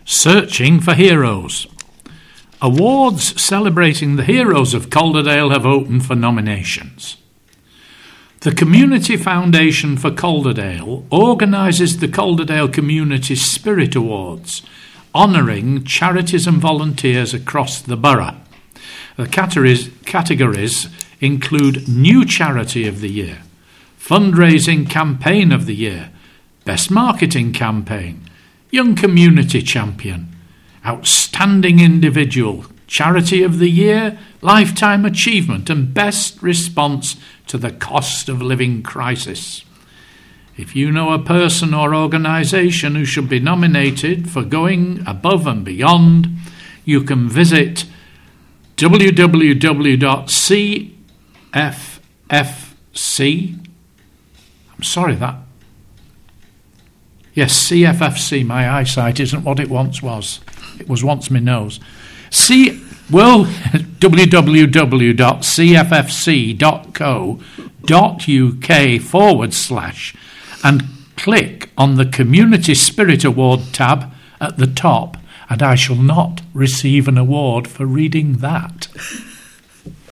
Searching for Heroes. Awards celebrating the heroes of Calderdale have opened for nominations. The Community Foundation for Calderdale organises the Calderdale Community Spirit Awards, honouring charities and volunteers across the borough. The categories include New Charity of the Year, Fundraising Campaign of the Year, Best Marketing Campaign, Young Community Champion, Outstanding Individual, Charity of the Year, Lifetime Achievement and Best Response to the Cost of Living Crisis. If you know a person or organisation who should be nominated for going above and beyond, you can visit www.cffc. Yes, CFFC, my eyesight isn't what it once was. It was once my nose. www.cffc.co.uk/ and click on the Community Spirit Award tab at the top, and I shall not receive an award for reading that.